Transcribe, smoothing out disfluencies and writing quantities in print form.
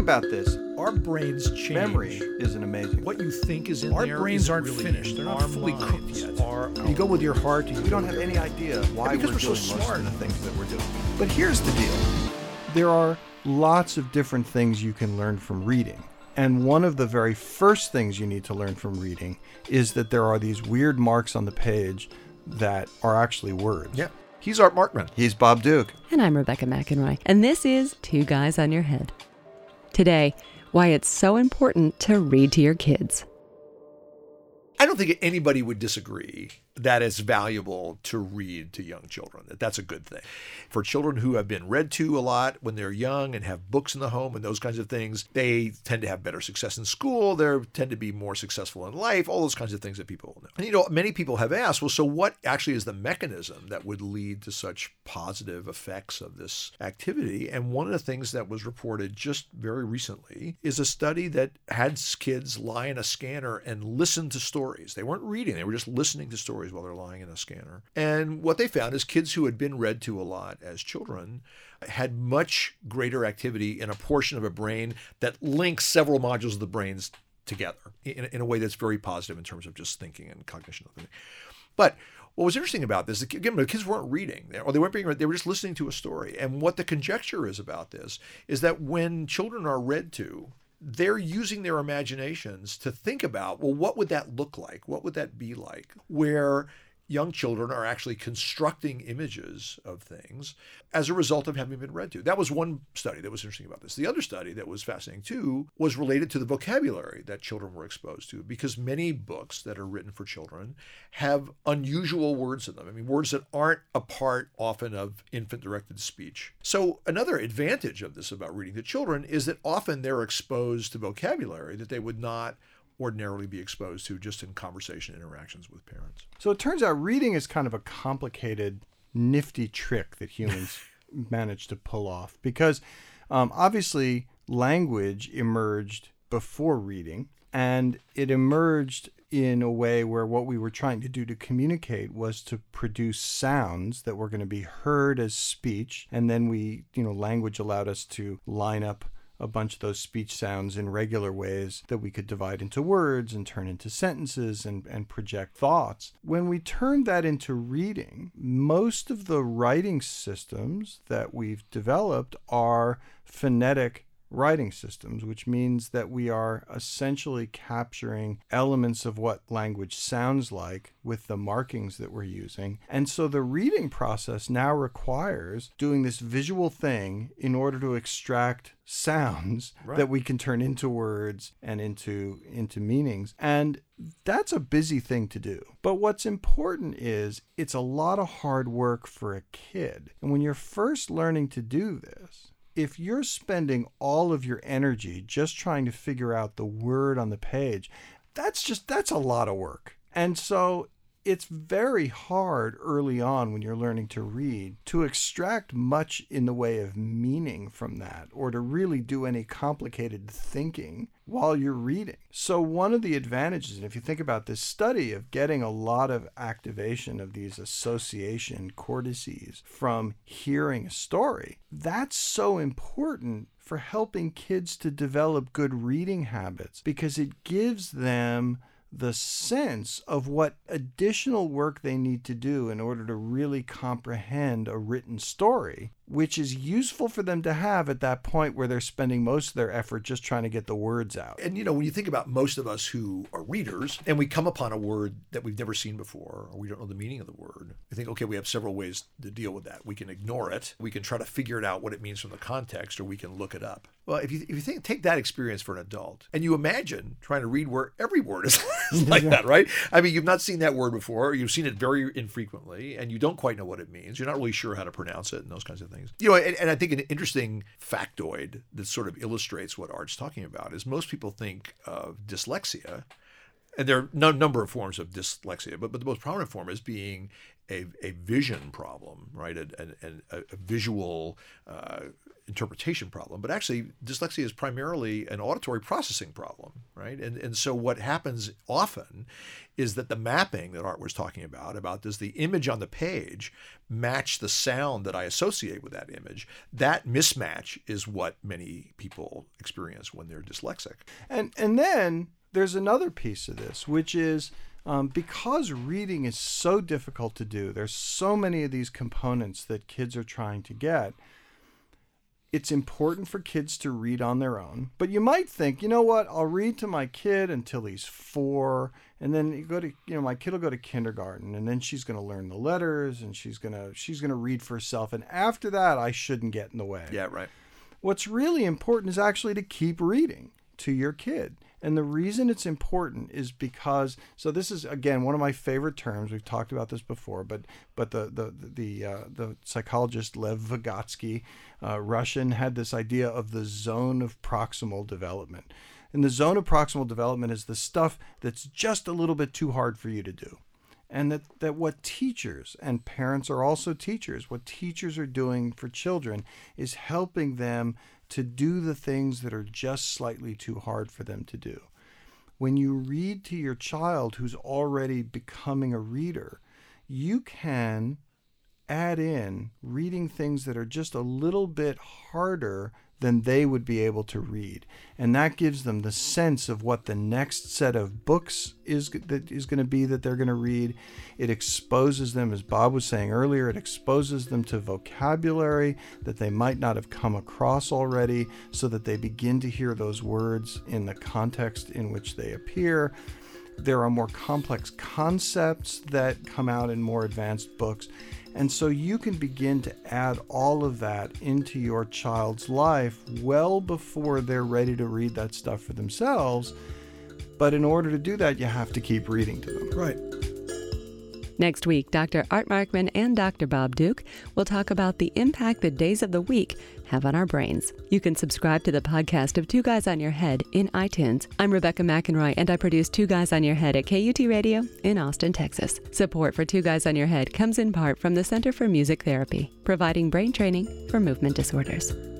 about this. Our brains change. Memory isn't amazing. What you think is in Our there brains isn't aren't really finished. They're not our fully cooked minds yet. are You go with your heart. We don't have any idea why because we're we're so doing most smart. of the things that we're doing. But here's the deal. There are lots of different things you can learn from reading. And one of the very first things you need to learn from reading is that there are these weird marks on the page that are actually words. Yeah. He's Art Markman. He's Bob Duke. And I'm Rebecca McEnroy. And this is Two Guys on Your Head. Today, why it's so important to read to your kids. I don't think anybody would disagree that it's valuable to read to young children, that that's a good thing. For children who have been read to a lot when they're young and have books in the home and those kinds of things, they tend to have better success in school. They tend to be more successful in life, all those kinds of things that people know. And, many people have asked, well, so what actually is the mechanism that would lead to such positive effects of this activity? And one of the things that was reported just very recently is a study that had kids lie in a scanner and listen to stories. They weren't reading, they were just listening to stories while they're lying in a scanner. And what they found is kids who had been read to a lot as children had much greater activity in a portion of a brain that links several modules of the brains together in a way that's very positive in terms of just thinking and cognition. But what was interesting about this, again, the kids weren't reading, or they weren't being read, they were just listening to a story. And what the conjecture is about this is that when children are read to, they're using their imaginations to think about, well, what would that look like? What would that be like? Where young children are actually constructing images of things as a result of having been read to. That was one study that was interesting about this. The other study that was fascinating too was related to the vocabulary that children were exposed to, because many books that are written for children have unusual words in them. I mean, words that aren't a part often of infant-directed speech. So another advantage of this about reading to children is that often they're exposed to vocabulary that they would not ordinarily be exposed to just in conversation interactions with parents. So it turns out reading is kind of a complicated, nifty trick that humans manage to pull off, because obviously language emerged before reading, and it emerged in a way where what we were trying to do to communicate was to produce sounds that were going to be heard as speech, and then language allowed us to line up a bunch of those speech sounds in regular ways that we could divide into words and turn into sentences and project thoughts. When we turned that into reading, most of the writing systems that we've developed are phonetic writing systems, which means that we are essentially capturing elements of what language sounds like with the markings that we're using. And so the reading process now requires doing this visual thing in order to extract sounds that we can turn into words and into meanings. And that's a busy thing to do. But what's important is it's a lot of hard work for a kid. And when you're first learning to do this, if you're spending all of your energy just trying to figure out the word on the page, that's a lot of work. And so it's very hard early on when you're learning to read to extract much in the way of meaning from that, or to really do any complicated thinking while you're reading. So one of the advantages, and if you think about this study of getting a lot of activation of these association cortices from hearing a story, that's so important for helping kids to develop good reading habits, because it gives them the sense of what additional work they need to do in order to really comprehend a written story, which is useful for them to have at that point where they're spending most of their effort just trying to get the words out. And, when you think about most of us who are readers and we come upon a word that we've never seen before, or we don't know the meaning of the word, we think, okay, we have several ways to deal with that. We can ignore it. We can try to figure it out what it means from the context, or we can look it up. Well, if you take that experience for an adult and you imagine trying to read where every word is like that, right? I mean, you've not seen that word before, or you've seen it very infrequently, and you don't quite know what it means. You're not really sure how to pronounce it and those kinds of things. And I think an interesting factoid that sort of illustrates what Art's talking about is most people think of dyslexia, and there are no number of forms of dyslexia, but the most prominent form is being a vision problem, right? A visual interpretation problem, but actually dyslexia is primarily an auditory processing problem, right? And so what happens often is that the mapping that Art was talking about does the image on the page match the sound that I associate with that image? That mismatch is what many people experience when they're dyslexic. And then there's another piece of this, which is because reading is so difficult to do, there's so many of these components that kids are trying to get. It's important for kids to read on their own. But you might think, you know what, I'll read to my kid until he's 4, and then my kid will go to kindergarten, and then she's going to learn the letters, and she's going to read for herself, and after that I shouldn't get in the way. Yeah, right. What's really important is actually to keep reading to your kid. And the reason it's important is because, so this is, again, one of my favorite terms. We've talked about this before, but the psychologist Lev Vygotsky, Russian, had this idea of the zone of proximal development. And the zone of proximal development is the stuff that's just a little bit too hard for you to do. And that what teachers, and parents are also teachers, what teachers are doing for children is helping them to do the things that are just slightly too hard for them to do. When you read to your child who's already becoming a reader, you can add in reading things that are just a little bit harder than they would be able to read. And that gives them the sense of what the next set of books is going to be that they're going to read. It exposes them, as Bob was saying earlier, it exposes them to vocabulary that they might not have come across already, so that they begin to hear those words in the context in which they appear. There are more complex concepts that come out in more advanced books. And so you can begin to add all of that into your child's life well before they're ready to read that stuff for themselves. But in order to do that, you have to keep reading to them. Right. Next week, Dr. Art Markman and Dr. Bob Duke will talk about the impact the days of the week have on our brains. You can subscribe to the podcast of Two Guys on Your Head in iTunes. I'm Rebecca McEnroy, and I produce Two Guys on Your Head at KUT Radio in Austin, Texas. Support for Two Guys on Your Head comes in part from the Center for Music Therapy, providing brain training for movement disorders.